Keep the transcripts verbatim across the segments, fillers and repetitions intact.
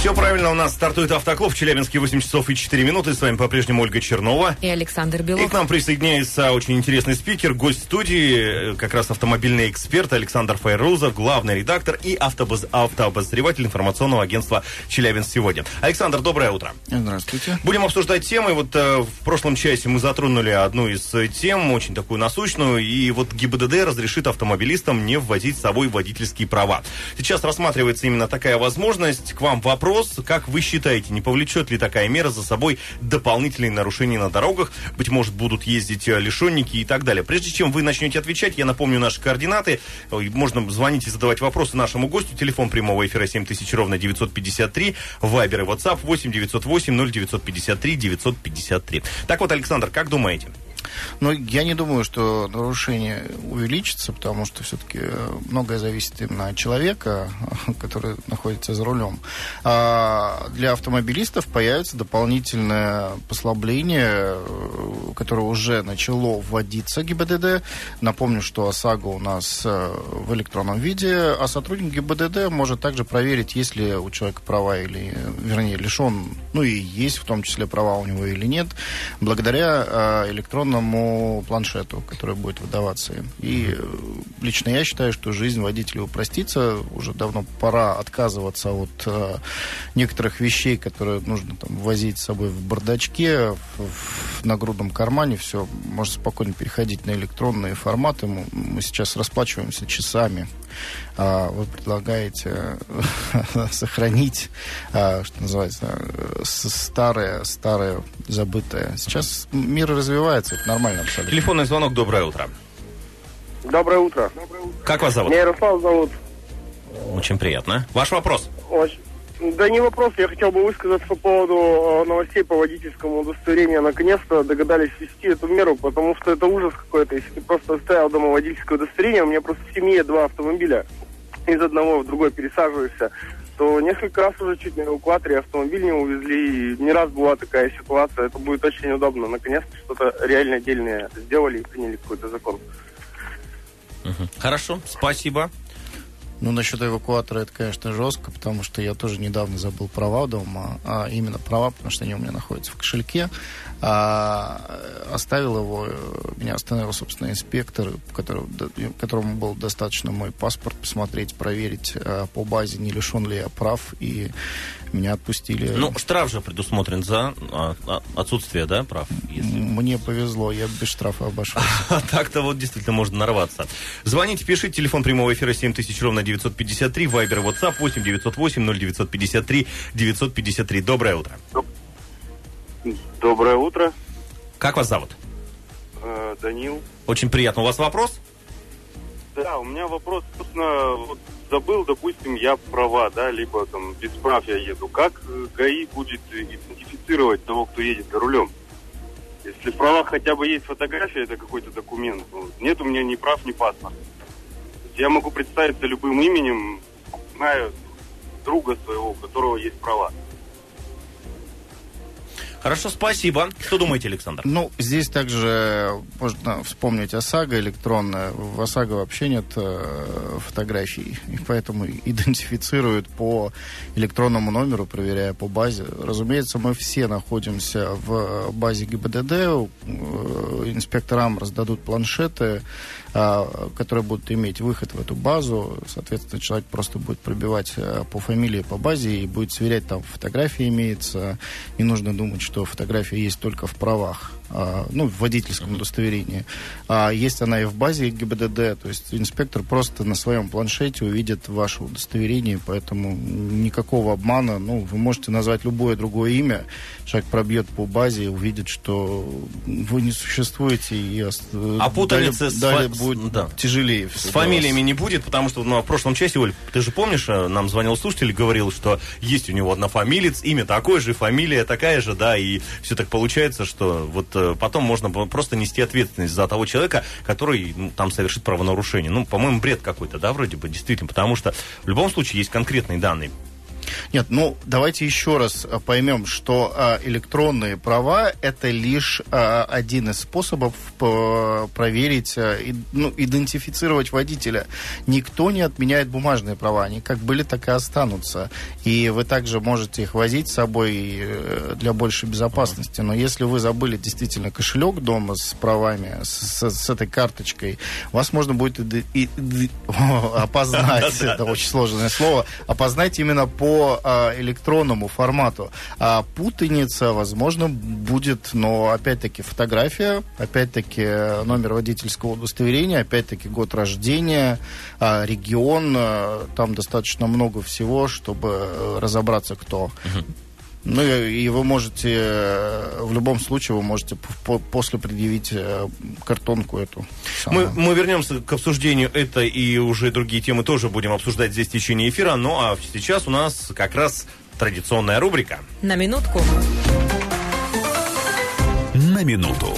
Все правильно, у нас стартует Автоклуб в Челябинске, восемь часов и четыре минуты. С вами по-прежнему Ольга Чернова. И Александр Белов. И к нам присоединяется очень интересный спикер, гость студии, как раз автомобильный эксперт Александр Файрузов, главный редактор и автобоз... автообозреватель информационного агентства «Челябинск сегодня». Александр, доброе утро. Здравствуйте. Будем обсуждать темы. Вот э, в прошлом часе мы затронули одну из тем, очень такую насущную. И вот ГИБДД разрешит автомобилистам не ввозить с собой водительские права. Сейчас рассматривается именно такая возможность. К вам вопрос. Как вы считаете, не повлечет ли такая мера за собой дополнительные нарушения на дорогах? Быть может, будут ездить лишенники и так далее. Прежде чем вы начнете отвечать, я напомню наши координаты. Можно звонить и задавать вопросы нашему гостю. Телефон прямого эфира семь тысяч ровно девятьсот пятьдесят три. Вайбер и WhatsApp восемь девятьсот восемь ноль девятьсот пятьдесят три девятьсот пятьдесят три. Так вот, Александр, как думаете? Ну, я не думаю, что нарушение увеличится, потому что все-таки многое зависит именно от человека, который находится за рулем. А для автомобилистов появится дополнительное послабление, которое уже начало вводиться ГИБДД. Напомню, что ОСАГО у нас в электронном виде, а сотрудник ГИБДД может также проверить, есть ли у человека права или, вернее, лишен, ну и есть в том числе права у него или нет, благодаря электронному планшету, который будет выдаваться им. И лично я считаю, что жизнь водителя упростится. Уже давно пора отказываться от э, некоторых вещей, которые нужно там возить с собой в бардачке, в, в нагрудном кармане. Все, можно спокойно переходить на электронные форматы. Мы, мы сейчас расплачиваемся часами. А вы предлагаете сохранить, а, что называется, старое, старое, забытое. Сейчас мир развивается, это нормально абсолютно. Телефонный звонок, доброе утро. Доброе утро. Как вас зовут? Меня Ярослав зовут. Очень приятно. Ваш вопрос? Очень. Да не вопрос, я хотел бы высказаться по поводу новостей по водительскому удостоверению. Наконец-то догадались ввести эту меру, потому что это ужас какой-то. Если ты просто оставил дома водительское удостоверение, у меня просто в семье два автомобиля, из одного в другой пересаживаешься, то несколько раз уже чуть на эвакуаторе автомобиль не увезли, и не раз была такая ситуация. Это будет очень удобно. Наконец-то что-то реально отдельное сделали и приняли какой-то закон. Угу. Хорошо, спасибо. Ну, насчет эвакуатора это, конечно, жестко, потому что я тоже недавно забыл права дома, а именно права, потому что они у меня находятся в кошельке. А, оставил его, меня остановил, собственно, инспектор, который, которому был достаточно мой паспорт посмотреть, проверить а, по базе, не лишен ли я прав, и меня отпустили. Ну, штраф же предусмотрен за а, отсутствие, да, прав? Если... Мне повезло, я без штрафа обошелся. А так-то вот действительно можно нарваться. Звоните, пишите, телефон прямого эфира семь тысяч ровно девятьсот пятьдесят три, Вайбер, WhatsApp восемь девятьсот восемь ноль девятьсот пятьдесят три девятьсот пятьдесят три. Доброе утро. Доброе утро. Как вас зовут? Э, Данил. Очень приятно. У вас вопрос? Да, у меня вопрос, собственно, вот забыл, допустим, я права, да, либо там без прав я еду. Как ГАИ будет идентифицировать того, кто едет за рулем? Если в правах хотя бы есть фотография, это какой-то документ. Нет у меня ни прав, ни паспорта. Я могу представиться любым именем, знаю друга своего, у которого есть права. Хорошо, спасибо. Что думаете, Александр? Ну, здесь также можно вспомнить ОСАГО электронное. В ОСАГО вообще нет э, фотографий, и поэтому идентифицируют по электронному номеру, проверяя по базе. Разумеется, мы все находимся в базе ГИБДД. Э, инспекторам раздадут планшеты, э, которые будут иметь выход в эту базу. Соответственно, человек просто будет пробивать э, по фамилии, по базе и будет сверять, там фотография имеется. Не нужно думать, что фотография есть только в правах, а, ну, в водительском удостоверении. А есть она и в базе ГИБДД, то есть инспектор просто на своем планшете увидит ваше удостоверение, поэтому никакого обмана. Ну, вы можете назвать любое другое имя, человек пробьет по базе и увидит, что вы не существуете, и а путаница далее, с далее фа... будет да. тяжелее. С фамилиями не будет, потому что ну, в прошлом часе, Оль, ты же помнишь, нам звонил слушатель и говорил, что есть у него однофамилец, имя такое же, фамилия такая же, да, и все так получается, что вот потом можно просто нести ответственность за того человека, который ну, там совершит правонарушение. Ну, по-моему, бред какой-то, да, вроде бы, действительно, потому что в любом случае есть конкретные данные. Нет, ну давайте еще раз поймем, что а, электронные права – это лишь а, один из способов по, проверить, а, и, ну, идентифицировать водителя. Никто не отменяет бумажные права, они как были, так и останутся. И вы также можете их возить с собой для большей безопасности. Но если вы забыли действительно кошелек дома с правами, с, с этой карточкой, вас можно будет и, и, и, опознать, это очень сложное слово, опознать именно по а, электронному формату. А путаница, возможно, будет, но опять-таки фотография, опять-таки номер водительского удостоверения, опять-таки год рождения, а, регион, а, там достаточно много всего, чтобы разобраться, кто. Угу. Ну и, и вы можете, в любом случае, вы можете по- после предъявить картонку эту. Мы, мы вернемся к обсуждению этой и уже другие темы тоже будем обсуждать здесь в течение эфира. Ну а сейчас у нас как раз традиционная рубрика. На минутку. На минуту.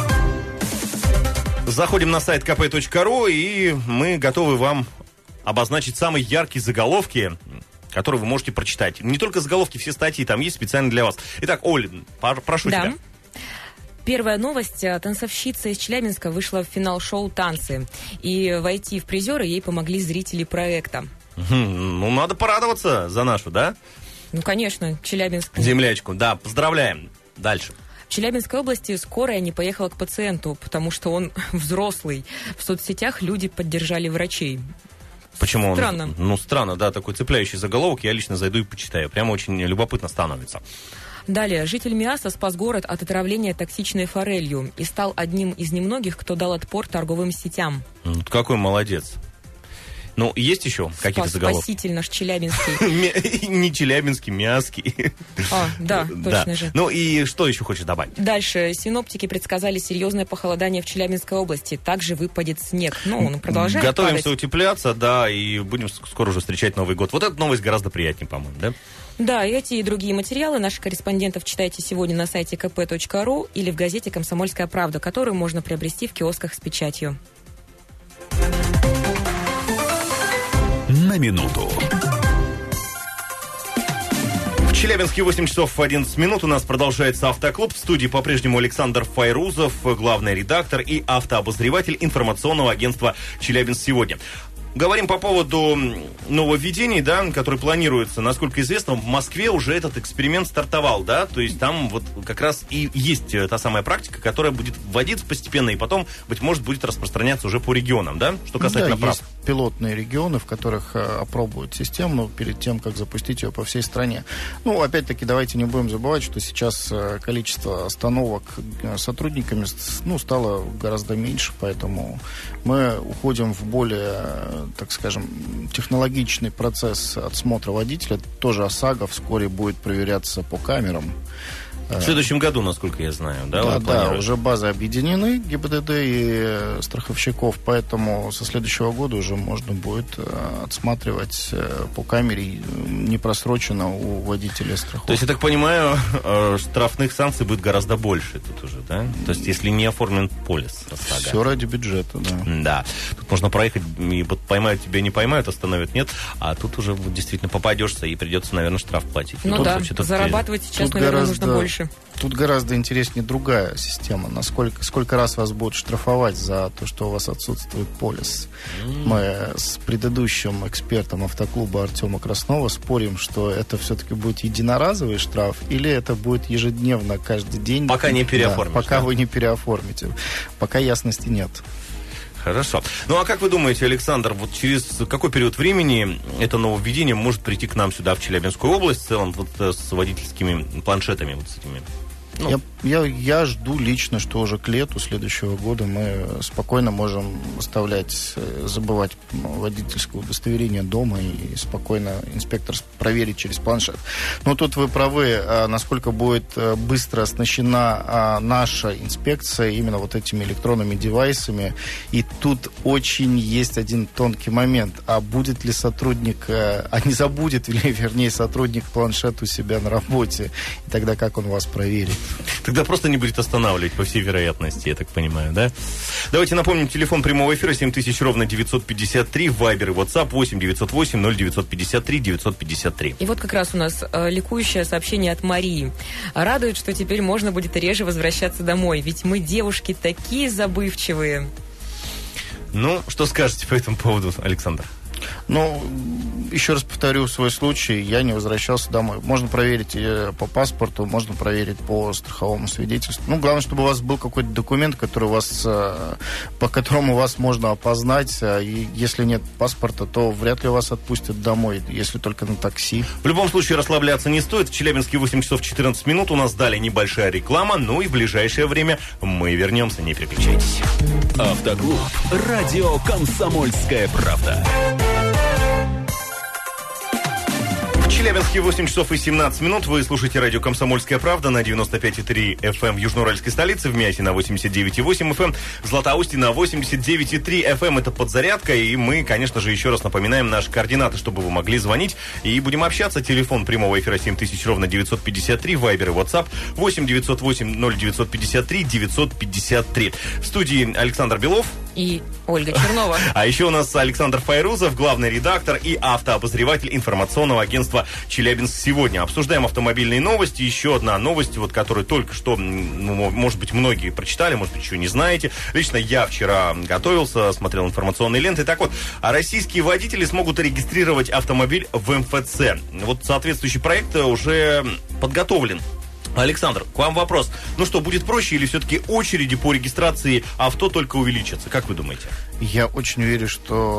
Заходим на сайт ка пэ точка ру, и мы готовы вам обозначить самые яркие заголовки, которые вы можете прочитать. Не только заголовки, все статьи там есть специально для вас. Итак, Оля, прошу да. тебя. Первая новость. Танцовщица из Челябинска вышла в финал шоу «Танцы». И войти в призеры ей помогли зрители проекта. Ну, надо порадоваться за нашу, да? Ну, конечно, Челябинск. Землячку, да, поздравляем. Дальше. В Челябинской области скорая не поехала к пациенту, потому что он взрослый. В соцсетях люди поддержали врачей. Почему? Странно. Он, ну, странно, да, такой цепляющий заголовок. Я лично зайду и почитаю. Прямо очень любопытно становится. Далее. Житель Миасса спас город от отравления токсичной форелью и стал одним из немногих, кто дал отпор торговым сетям. Ну, какой молодец. Ну, есть еще какие-то заголовки? Спаситель наш челябинский. Не челябинский, Миасский. А, да, точно же. Ну и что еще хочешь добавить? Дальше. Синоптики предсказали серьезное похолодание в Челябинской области. Также выпадет снег. Ну, он продолжает Готовимся падать. утепляться, да, и будем скоро уже встречать Новый год. Вот эта новость гораздо приятнее, по-моему, да? Да, эти и другие материалы наших корреспондентов читайте сегодня на сайте ка пэ точка ру или в газете «Комсомольская правда», которую можно приобрести в киосках с печатью. На минуту. В Челябинске восемь часов одиннадцать минут. У нас продолжается «Автоклуб». В студии по-прежнему Александр Файрузов, главный редактор и автообозреватель информационного агентства «Челябинск сегодня». Говорим по поводу нововведений, да, которые планируются. Насколько известно, в Москве уже этот эксперимент стартовал, да, то есть там вот как раз и есть та самая практика, которая будет вводиться постепенно и потом, быть может, будет распространяться уже по регионам, да, что касательно да, прав. Есть пилотные регионы, в которых а, опробуют систему перед тем, как запустить ее по всей стране. Ну, опять-таки, давайте не будем забывать, что сейчас а, количество остановок сотрудниками, ну, стало гораздо меньше, поэтому мы уходим в более, так скажем, технологичный процесс отсмотра водителя. Тоже ОСАГО вскоре будет проверяться по камерам. В следующем году, насколько я знаю, да? Да, да, уже базы объединены, ГИБДД и страховщиков, поэтому со следующего года уже можно будет отсматривать по камере непросроченно у водителя страховки. То есть, я так понимаю, штрафных санкций будет гораздо больше тут уже, да? То есть, если не оформлен полис ОСАГО. Все ради бюджета, да. Да. Тут можно проехать, и вот поймают тебя, не поймают, остановят, нет. А тут уже вот, действительно попадешься, и придется, наверное, штраф платить. Ну, ну да, случае, зарабатывать тут, сейчас, тут наверное, гораздо... нужно больше. Тут гораздо интереснее другая система. Насколько, сколько раз вас будут штрафовать за то, что у вас отсутствует полис. Mm. Мы с предыдущим экспертом автоклуба Артема Краснова спорим, что это все-таки будет единоразовый штраф или это будет ежедневно, каждый день. Пока не переоформишь. Да, пока да? вы не переоформите. Пока ясности нет. Хорошо. Ну, а как вы думаете, Александр, вот через какой период времени это нововведение может прийти к нам сюда, в Челябинскую область, в целом, вот с водительскими планшетами, вот с этими? Ну. Я, я, я жду лично, что уже к лету следующего года мы спокойно можем оставлять, забывать водительское удостоверение дома и спокойно инспектор проверить через планшет. Но тут вы правы, насколько будет быстро оснащена наша инспекция именно вот этими электронными девайсами. И тут очень есть один тонкий момент. А будет ли сотрудник, а не забудет ли, вернее, сотрудник планшет у себя на работе? И тогда как он вас проверит? Тогда просто не будет останавливать, по всей вероятности, я так понимаю, да? Давайте напомним, телефон прямого эфира семь тысяч ровно девятьсот пятьдесят три, Вайбер и WhatsApp восемь девятьсот восемь ноль девятьсот пятьдесят три девятьсот пятьдесят три. И вот как раз у нас э, ликующее сообщение от Марии. Радует, что теперь можно будет реже возвращаться домой, ведь мы, девушки, такие забывчивые. Ну, что скажете по этому поводу, Александр? Ну, еще раз повторю свой случай, я не возвращался домой. Можно проверить по паспорту, можно проверить по страховому свидетельству. Ну, главное, чтобы у вас был какой-то документ, который вас, по которому вас можно опознать. И если нет паспорта, то вряд ли вас отпустят домой, если только на такси. В любом случае расслабляться не стоит. В Челябинске восемь часов четырнадцать минут. У нас далее небольшая реклама, ну и в ближайшее время мы вернемся. Не переключайтесь. Автоклуб. Радио «Комсомольская правда». В Челябинске восемь часов и семнадцать минут. Вы слушаете радио «Комсомольская правда» на девяносто пять и три эф эм в Южноуральской столице, в Миасе на восемьдесят девять и восемь эф эм, в Златоусте на восемьдесят девять и три эф эм. Это подзарядка. И мы, конечно же, еще раз напоминаем наши координаты, чтобы вы могли звонить. И будем общаться. Телефон прямого эфира семь тысяч ровно девятьсот пятьдесят три, Вайбер и WhatsApp восемь девятьсот восемь ноль девятьсот пятьдесят три девятьсот пятьдесят три. В студии Александр Белов и Ольга Чернова. А еще у нас Александр Файрузов, главный редактор и автообозреватель информационного агентства «Челябинск сегодня». Обсуждаем автомобильные новости. Еще одна новость, вот, которую только что, ну, может быть, многие прочитали, может быть, еще не знаете. Лично я вчера готовился, смотрел информационные ленты. Так вот, российские водители смогут регистрировать автомобиль в эм эф цэ. Вот соответствующий проект уже подготовлен. Александр, к вам вопрос. Ну что, будет проще или все-таки очереди по регистрации авто только увеличатся? Как вы думаете? Я очень верю,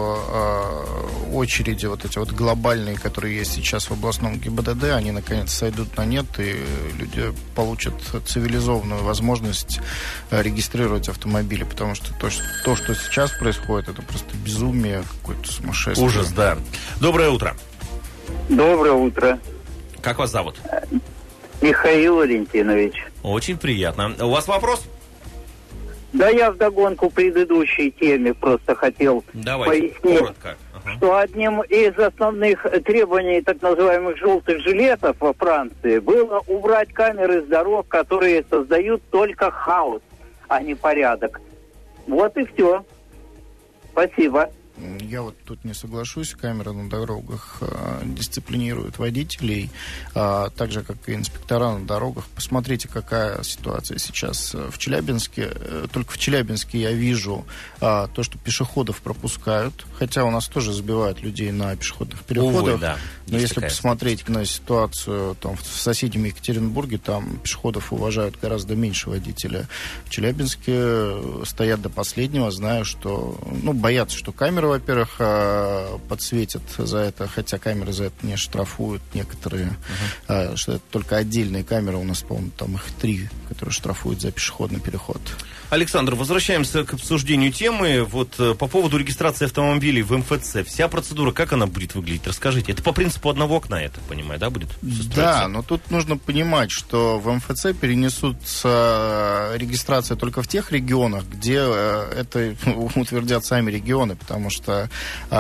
что э, очереди вот эти вот глобальные, которые есть сейчас в областном гэ и бэ дэ дэ, они наконец сойдут на нет, и люди получат цивилизованную возможность регистрировать автомобили, потому что то, что, то, что сейчас происходит, это просто безумие, какое-то сумасшествие. Ужас, да. Доброе утро. Доброе утро. Как вас зовут? Михаил Валентинович. Очень приятно. У вас вопрос? Да, я вдогонку предыдущей теме просто хотел Давайте, пояснить, коротко. Ага. что одним из основных требований так называемых желтых жилетов во Франции было убрать камеры с дорог, которые создают только хаос, а не порядок. Вот и все. Спасибо. Я вот тут не соглашусь. Камеры на дорогах э, дисциплинируют водителей, э, так же, как и инспектора на дорогах. Посмотрите, какая ситуация сейчас в Челябинске. Э, только в Челябинске я вижу э, то, что пешеходов пропускают, хотя у нас тоже забивают людей на пешеходных переходах. Увы, да. Но Есть если такая посмотреть статистика. на ситуацию там, в соседнем Екатеринбурге, там пешеходов уважают гораздо меньше водителя. В Челябинске стоят до последнего, зная, что... Ну, боятся, что камеры, во-первых, подсветят за это, хотя камеры за это не штрафуют некоторые, uh-huh. что это только отдельные камеры, у нас, по-моему, там их три, которые штрафуют за пешеходный переход. Александр, возвращаемся к обсуждению темы. Вот по поводу регистрации автомобилей в эм эф цэ. Вся процедура, как она будет выглядеть? Расскажите. Это по принципу одного окна, я так понимаю, да, будет? Да, но тут нужно понимать, что в эм эф цэ перенесутся регистрация только в тех регионах, где это утвердят сами регионы, потому что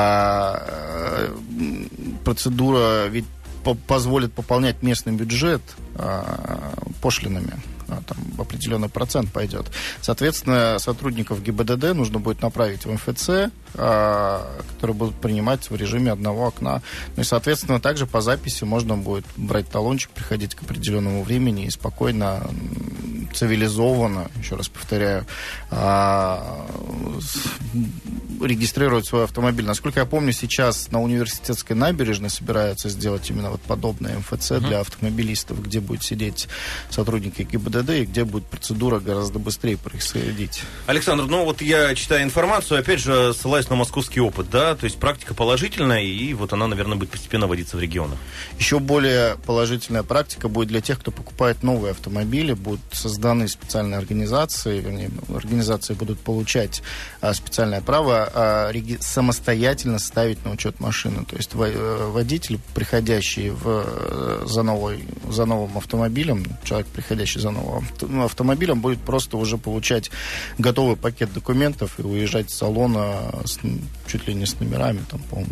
а, процедура ведь позволит пополнять местный бюджет а, пошлинами. Там определенный процент пойдет. Соответственно, сотрудников гэ и бэ дэ дэ нужно будет направить в эм эф цэ, а, которые будут принимать в режиме одного окна. Ну и, соответственно, также по записи можно будет брать талончик, приходить к определенному времени и спокойно, цивилизованно, еще раз повторяю, а, регистрировать свой автомобиль. Насколько я помню, сейчас на Университетской набережной собираются сделать именно вот подобное эм эф цэ uh-huh. для автомобилистов, где будут сидеть сотрудники гэ и бэ дэ дэ и где будет процедура гораздо быстрее происходить. Александр, ну вот я читаю информацию, опять же, ссылаюсь на московский опыт, да, то есть практика положительная, и вот она, наверное, будет постепенно вводиться в регионах. Еще более положительная практика будет для тех, кто покупает новые автомобили, будут созданы специальные организации, вернее, организации будут получать а, специальное право а, реги- самостоятельно ставить на учет машины, то есть во- водитель, приходящий в, за, новой, за новым автомобилем, человек, приходящий за новым авто- автомобилем, будет просто уже получать готовый пакет документов и уезжать с салона с, чуть ли не с номерами, там, по-моему,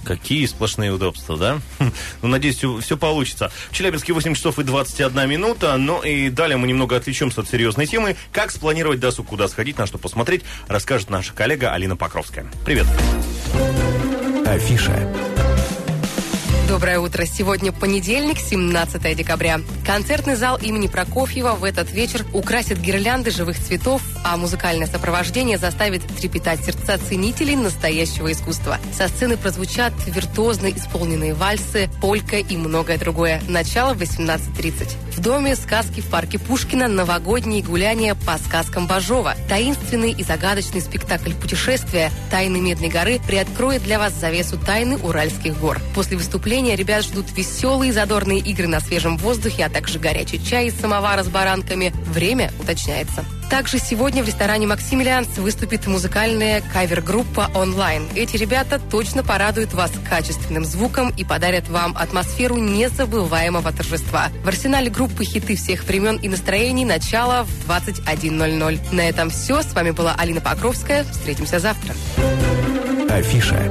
Какие сплошные удобства, да? Ну, надеюсь, все, все получится. В Челябинске восемь часов и двадцать одна минута. Ну и далее мы немного отвлечемся от серьезной темы. Как спланировать досуг, куда сходить, на что посмотреть, расскажет наша коллега Алина Покровская. Привет. Афиша. Доброе утро. Сегодня понедельник, семнадцатое декабря. Концертный зал имени Прокофьева в этот вечер украсит гирлянды живых цветов, а музыкальное сопровождение заставит трепетать сердца ценителей настоящего искусства. Со сцены прозвучат виртуозно исполненные вальсы, полька и многое другое. Начало в восемнадцать тридцать. В доме сказки в парке Пушкина новогодние гуляния по сказкам Бажова. Таинственный и загадочный спектакль путешествия «Тайны Медной горы» приоткроет для вас завесу тайны Уральских гор. После выступления ребят ждут веселые задорные игры на свежем воздухе, а также горячий чай из самовара с баранками. Время уточняется. Также сегодня в ресторане «Максимилианс» выступит музыкальная кавер-группа «Онлайн». Эти ребята точно порадуют вас качественным звуком и подарят вам атмосферу незабываемого торжества. В арсенале группы хиты всех времен и настроений. Начало в двадцать один ноль ноль. На этом все. С вами была Алина Покровская. Встретимся завтра. Афиша.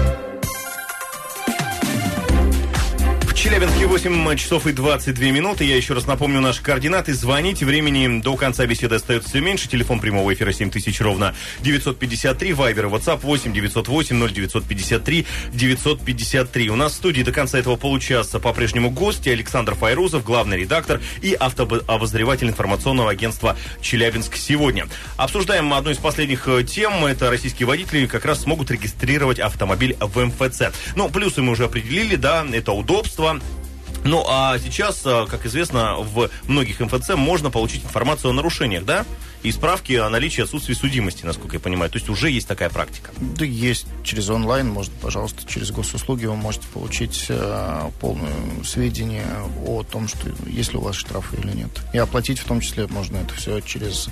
В Челябинске восемь часов и двадцать две минуты. Я еще раз напомню наши координаты. Звоните. Времени до конца беседы остается все меньше. Телефон прямого эфира семь тысяч ровно девятьсот пятьдесят три. Вайбер и WhatsApp восемь девятьсот восемь ноль девятьсот пятьдесят три девятьсот пятьдесят три. У нас в студии до конца этого получаса по-прежнему гости. Александр Файрузов, главный редактор и автообозреватель информационного агентства «Челябинск сегодня». Обсуждаем одну из последних тем. Это российские водители как раз смогут регистрировать автомобиль в эм эф це. Ну, плюсы мы уже определили, да, это удобство. Ну, а сейчас, как известно, в многих эм эф це можно получить информацию о нарушениях, да? И справки о наличии отсутствия судимости, насколько я понимаю. То есть уже есть такая практика. Да, есть. Через онлайн, может, пожалуйста, через госуслуги вы можете получить э, полное сведения о том, что есть ли у вас штрафы или нет. И оплатить в том числе можно это все через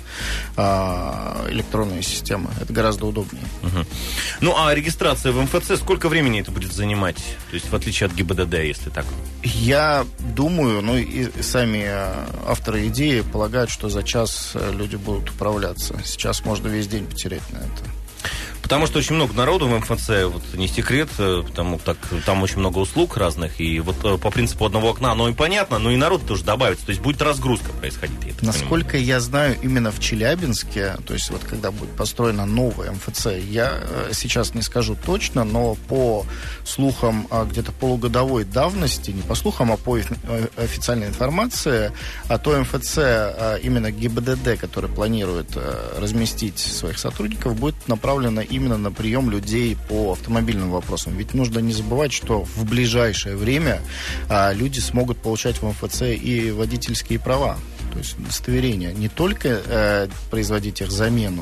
э, электронные системы. Это гораздо удобнее. Угу. Ну, а регистрация в эм эф це, сколько времени это будет занимать? То есть в отличие от ГИБДД, если так? Я думаю, ну и сами авторы идеи полагают, что за час люди будут управляться. Сейчас можно весь день потерять на это. Потому что очень много народу в эм эф це, вот не секрет, потому так там очень много услуг разных, и вот по принципу одного окна оно и понятно, но и народ тоже добавится, то есть будет разгрузка происходить. Я Насколько понимаю. Я знаю, именно в Челябинске, то есть вот когда будет построена новая эм эф це, я сейчас не скажу точно, но по слухам где-то полугодовой давности, не по слухам, а по официальной информации, а то эм эф це, именно ГИБДД, который планирует разместить своих сотрудников, будет направлено именно на прием людей по автомобильным вопросам. Ведь нужно не забывать, что в ближайшее время а, люди смогут получать в эм эф це и водительские права. То есть удостоверения. Не только э, производить их замену,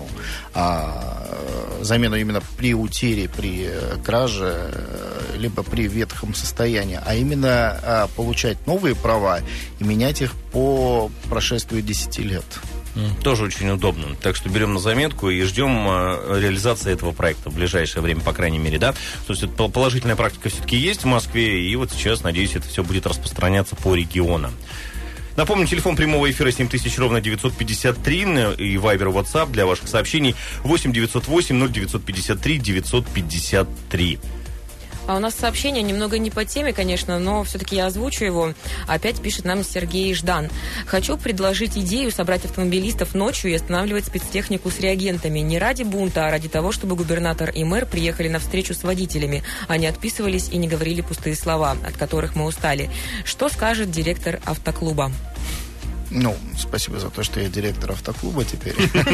а э, замену именно при утере, при э, краже, э, либо при ветхом состоянии, а именно э, получать новые права и менять их по прошествию десяти лет. Тоже очень удобно. Так что берем на заметку и ждем э, реализации этого проекта в ближайшее время, по крайней мере, да. То есть положительная практика все-таки есть в Москве, и вот сейчас, надеюсь, это все будет распространяться по регионам. Напомню, телефон прямого эфира семь тысяч ровно девятьсот пятьдесят три и Вайбер, WhatsApp для ваших сообщений восемь девятьсот восемь ноль девятьсот пятьдесят три девятьсот пятьдесят три. А у нас сообщение немного не по теме, конечно, но все-таки я озвучу его. Опять пишет нам Сергей Ждан. Хочу предложить идею собрать автомобилистов ночью и останавливать спецтехнику с реагентами. Не ради бунта, а ради того, чтобы губернатор и мэр приехали на встречу с водителями. Они отписывались и не говорили пустые слова, от которых мы устали. Что скажет директор автоклуба? Ну, спасибо за то, что я директор автоклуба теперь.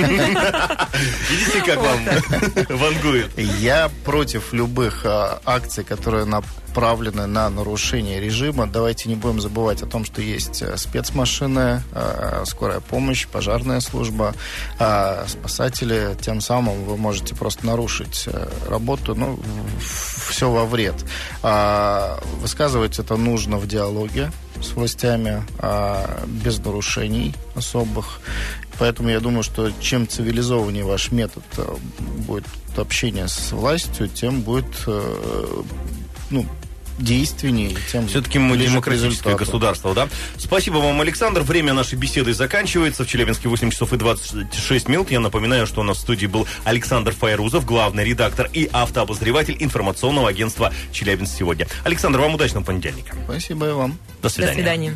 Видите, как вам вангует? Я против любых а, акций, которые направлены на нарушение режима. Давайте не будем забывать о том, что есть спецмашины, а, скорая помощь, пожарная служба, а, спасатели. Тем самым вы можете просто нарушить работу, ну, все во вред. А, высказывать это нужно в диалоге с властями, а, без нарушений особых. Поэтому я думаю, что чем цивилизованнее ваш метод будет общения с властью, тем будет, ну, действеннее, тем все-таки мы ближе к демократическое результату. государство, да? Спасибо вам, Александр. Время нашей беседы заканчивается. В Челябинске восемь часов и двадцать шесть минут. Я напоминаю, что у нас в студии был Александр Файрузов, главный редактор и автообозреватель информационного агентства «Челябинск сегодня». Александр, вам удачного понедельника. Спасибо и вам. До свидания. До свидания.